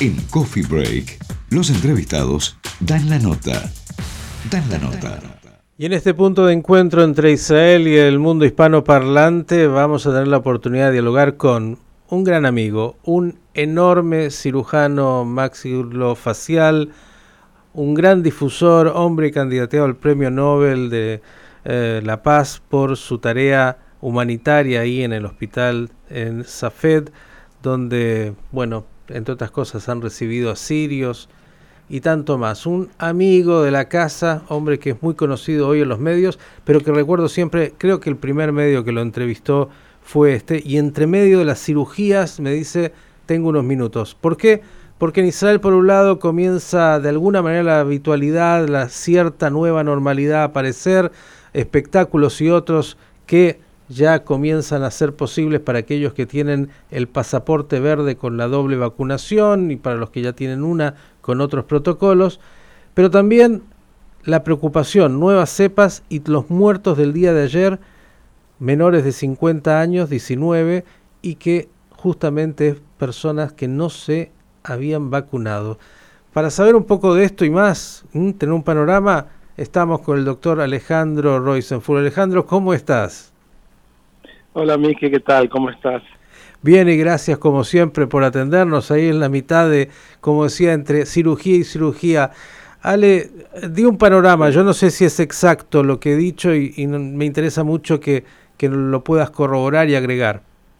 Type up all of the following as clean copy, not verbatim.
En Coffee Break, los entrevistados dan la nota. Dan la nota. Y en este punto de encuentro entre Israel y el mundo hispanoparlante vamos a tener la oportunidad de dialogar con un gran amigo, un enorme cirujano maxilofacial, un gran difusor, hombre candidateado al Premio Nobel de la Paz por su tarea humanitaria ahí en el hospital en Safed, donde, bueno, entre otras cosas han recibido a sirios y tanto más. Un amigo de la casa, hombre que es muy conocido hoy en los medios, pero que recuerdo siempre, creo que el primer medio que lo entrevistó fue este, y entre medio de las cirugías me dice, tengo unos minutos. ¿Por qué? Porque en Israel, por un lado, comienza de alguna manera la habitualidad, la cierta nueva normalidad a aparecer, espectáculos y otros que ya comienzan a ser posibles para aquellos que tienen el pasaporte verde con la doble vacunación y para los que ya tienen una con otros protocolos, pero también la preocupación, nuevas cepas y los muertos del día de ayer, menores de 50 años, 19, y que justamente personas que no se habían vacunado. Para saber un poco de esto y más, tener un panorama, estamos con el doctor Alejandro Roisenfuhl. Alejandro, ¿cómo estás? Hola Miki, ¿qué tal? ¿Cómo estás? Bien, y gracias como siempre por atendernos ahí en la mitad de, como decía, entre cirugía y cirugía. Ale, di un panorama, yo no sé si es exacto lo que he dicho y me interesa mucho que lo puedas corroborar y agregar.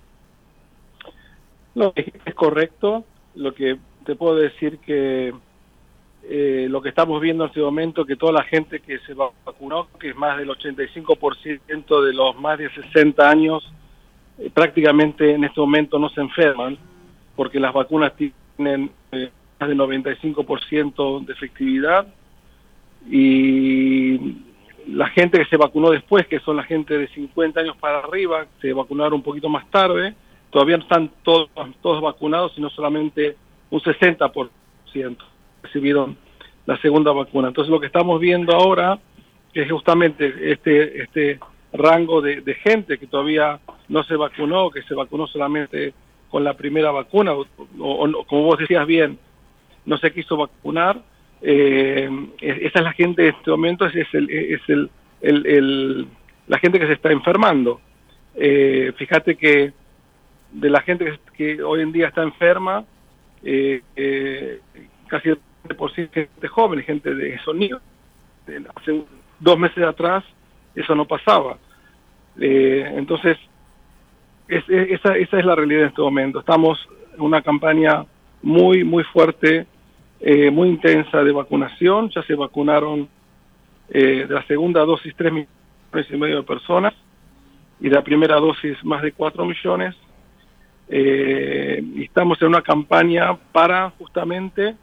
No, es correcto. Lo que te puedo decir que lo que estamos viendo en este momento, que toda la gente que se vacunó, que es más del 85% de los más de 60 años, prácticamente en este momento no se enferman, porque las vacunas tienen más del 95% de efectividad, y la gente que se vacunó después, que son la gente de 50 años para arriba, se vacunaron un poquito más tarde, todavía no están todos vacunados, sino solamente un 60% recibieron la segunda vacuna. Entonces lo que estamos viendo ahora es justamente este rango de gente que todavía no se vacunó, que se vacunó solamente con la primera vacuna, o como vos decías bien, no se quiso vacunar. Esa es la gente de este momento, la gente que se está enfermando. Fíjate que de la gente que hoy en día está enferma, casi el 20% gente joven, gente de esos niños. Hace 2 meses atrás eso no pasaba. Entonces, esa es la realidad en este momento. Estamos en una campaña muy, muy fuerte, muy intensa de vacunación. Ya se vacunaron de la segunda dosis 3,5 millones de personas y de la primera dosis más de 4 millones. Y estamos en una campaña para justamente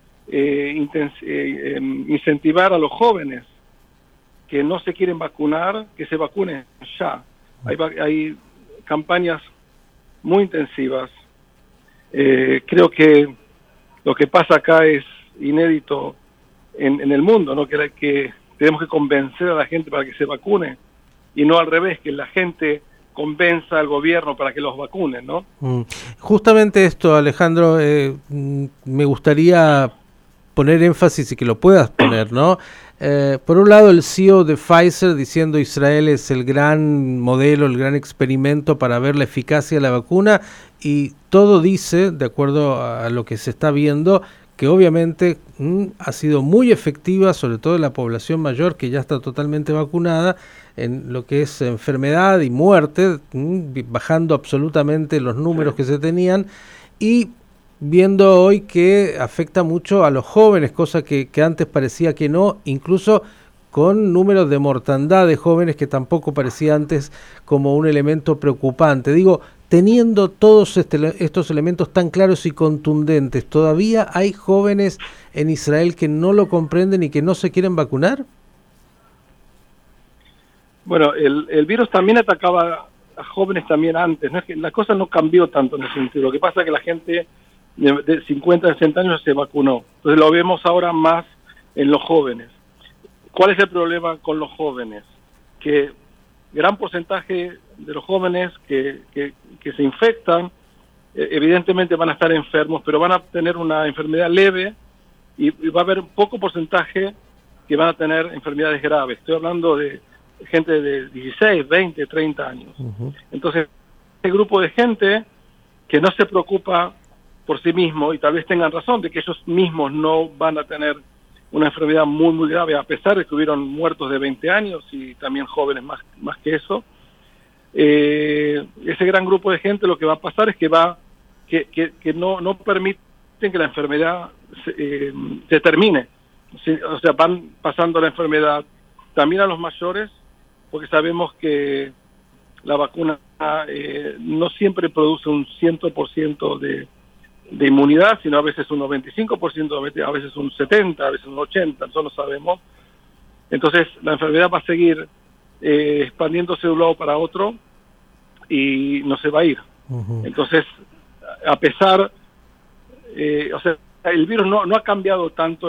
incentivar a los jóvenes que no se quieren vacunar, que se vacunen ya. Hay campañas muy intensivas. Creo que lo que pasa acá es inédito en el mundo, ¿no? Que tenemos que convencer a la gente para que se vacune y no al revés, que la gente convenza al gobierno para que los vacunen, ¿no? Justamente esto, Alejandro, me gustaría poner énfasis y que lo puedas poner, ¿no? Por un lado, el CEO de Pfizer diciendo Israel es el gran modelo, el gran experimento para ver la eficacia de la vacuna, y todo dice, de acuerdo a lo que se está viendo, que obviamente ha sido muy efectiva, sobre todo en la población mayor que ya está totalmente vacunada, en lo que es enfermedad y muerte, bajando absolutamente los números que se tenían, y viendo hoy que afecta mucho a los jóvenes, cosa que antes parecía que no, incluso con números de mortandad de jóvenes que tampoco parecía antes como un elemento preocupante. Digo, teniendo todos estos elementos tan claros y contundentes, ¿todavía hay jóvenes en Israel que no lo comprenden y que no se quieren vacunar? Bueno, el virus también atacaba a jóvenes también antes, no es que la cosa no cambió tanto en ese sentido. Lo que pasa es que la gente de 50 a 60 años se vacunó. Entonces lo vemos ahora más en los jóvenes. ¿Cuál es el problema con los jóvenes? Que gran porcentaje de los jóvenes que se infectan evidentemente van a estar enfermos, pero van a tener una enfermedad leve y va a haber un poco porcentaje que van a tener enfermedades graves. Estoy hablando de gente de 16, 20, 30 años. Entonces, este grupo de gente que no se preocupa por sí mismo, y tal vez tengan razón de que ellos mismos no van a tener una enfermedad muy, muy grave, a pesar de que hubieron muertos de 20 años y también jóvenes más que eso. Ese gran grupo de gente, lo que va a pasar es que no permiten que la enfermedad se termine. O sea, van pasando la enfermedad también a los mayores, porque sabemos que la vacuna no siempre produce un 100% de inmunidad, sino a veces un 95%, a veces un 70%, a veces un 80%, eso lo sabemos. Entonces, la enfermedad va a seguir expandiéndose de un lado para otro y no se va a ir. Entonces, a pesar, o sea, el virus no ha cambiado tanto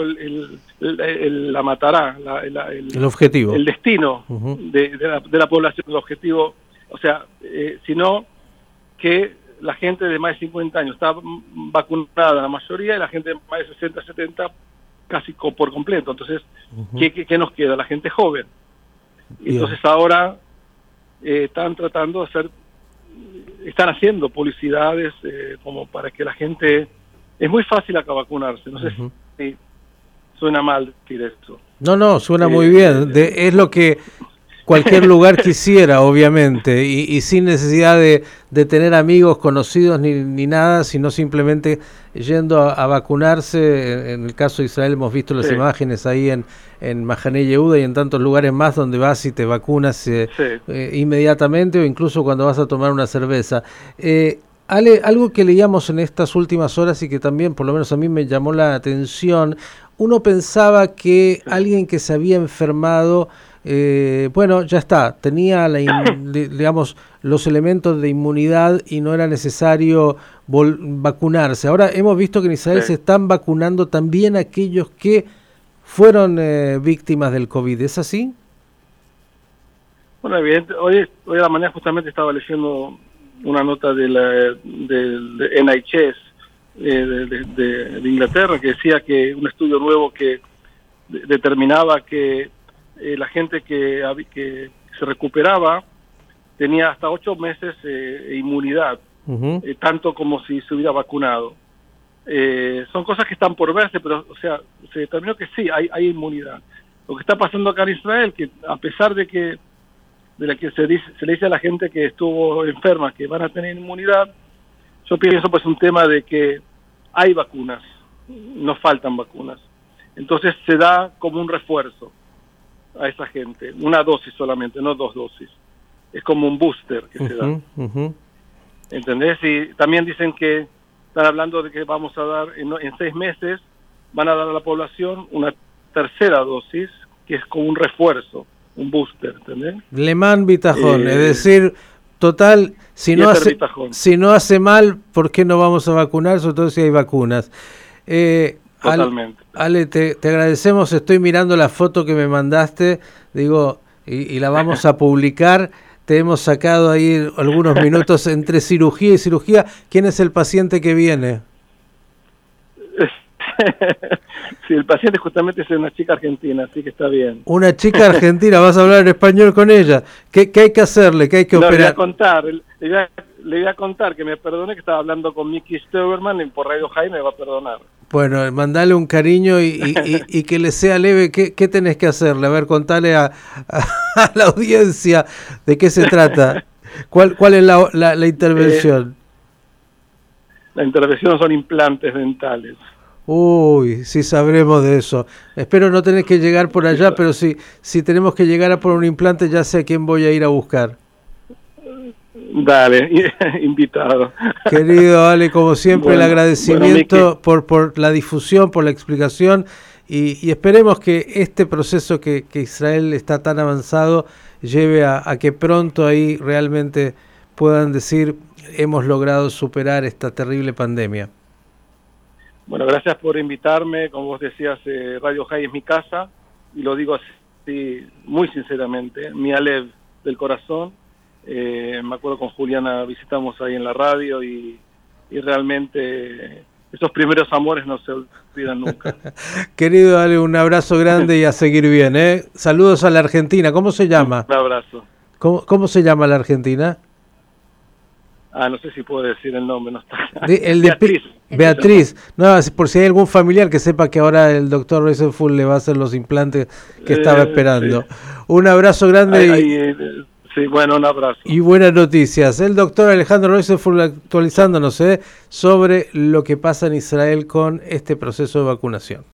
la matará, el objetivo, el destino de la población, el objetivo, o sea, sino que la gente de más de 50 años está vacunada, la mayoría, y la gente de más de 60, 70 casi por completo. Entonces, ¿qué nos queda? La gente joven. Bien. Entonces ahora están tratando de están haciendo publicidades como para que la gente... Es muy fácil acá vacunarse, no sé si suena mal decir esto. No, suena muy bien, es lo que cualquier lugar quisiera, obviamente, y sin necesidad de tener amigos, conocidos, ni nada, sino simplemente yendo a vacunarse. En el caso de Israel hemos visto las imágenes ahí en Mahané Yehuda y en tantos lugares más donde vas y te vacunas inmediatamente, o incluso cuando vas a tomar una cerveza. Ale, algo que leíamos en estas últimas horas y que también por lo menos a mí me llamó la atención, uno pensaba que alguien que se había enfermado, bueno, ya está, tenía digamos, los elementos de inmunidad y no era necesario vacunarse. Ahora hemos visto que en Israel se están vacunando también aquellos que fueron víctimas del COVID, ¿es así? Bueno, evidente, hoy a la mañana justamente estaba leyendo una nota del NHS de Inglaterra que decía que un estudio nuevo que determinaba que la gente que se recuperaba tenía hasta 8 meses inmunidad, tanto como si se hubiera vacunado. Son cosas que están por verse, pero o sea, se determinó que sí, hay inmunidad. Lo que está pasando acá en Israel, que a pesar de que se le dice a la gente que estuvo enferma que van a tener inmunidad, yo pienso pues un tema de que hay vacunas, no faltan vacunas. Entonces se da como un refuerzo a esa gente, una dosis solamente, no 2 dosis. Es como un booster que se da. ¿Entendés? Y también dicen que están hablando de que vamos a dar, en 6 meses, van a dar a la población una tercera dosis, que es como un refuerzo, un booster, ¿entendés? Lemán Bitajón, es decir, total, si no hace mal, ¿por qué no vamos a vacunar? Sobre todo si hay vacunas. Totalmente. Ale, te agradecemos, estoy mirando la foto que me mandaste, digo, y la vamos a publicar. Te hemos sacado ahí algunos minutos entre cirugía y cirugía. ¿Quién es el paciente que viene? Sí, el paciente justamente es una chica argentina, así que está bien. Una chica argentina, vas a hablar en español con ella. ¿Qué hay que hacerle? ¿Qué hay que operar? Le voy a contar que me perdone, que estaba hablando con Miki Steuberman y por Radio High me va a perdonar. Bueno, mandale un cariño y que le sea leve. ¿Qué tenés que hacerle? A ver, contale a la audiencia de qué se trata. ¿Cuál es la intervención? La intervención son implantes dentales. Uy, sí sabremos de eso. Espero no tener que llegar por allá, pero si tenemos que llegar a por un implante, ya sé a quién voy a ir a buscar. Dale, invitado. Querido Ale, como siempre, el agradecimiento por la difusión, por la explicación, y esperemos que este proceso que Israel está tan avanzado lleve a que pronto ahí realmente puedan decir hemos logrado superar esta terrible pandemia. Bueno, gracias por invitarme. Como vos decías, Radio High es mi casa, y lo digo así muy sinceramente, mi Alev del corazón. Me acuerdo con Juliana visitamos ahí en la radio y y realmente esos primeros amores no se olvidan nunca. Querido, dale un abrazo grande y a seguir bien, ¿eh? Saludos a la Argentina. ¿Cómo se llama? Un abrazo. ¿Cómo se llama la Argentina? No sé si puedo decir el nombre, no está. Beatriz. Beatriz. No, por si hay algún familiar que sepa que ahora el doctor Reusenfeld le va a hacer los implantes que estaba esperando. Sí. Un abrazo grande. Sí, bueno, un abrazo. Y buenas noticias. El doctor Alejandro Reusenfeld actualizándonos sobre lo que pasa en Israel con este proceso de vacunación.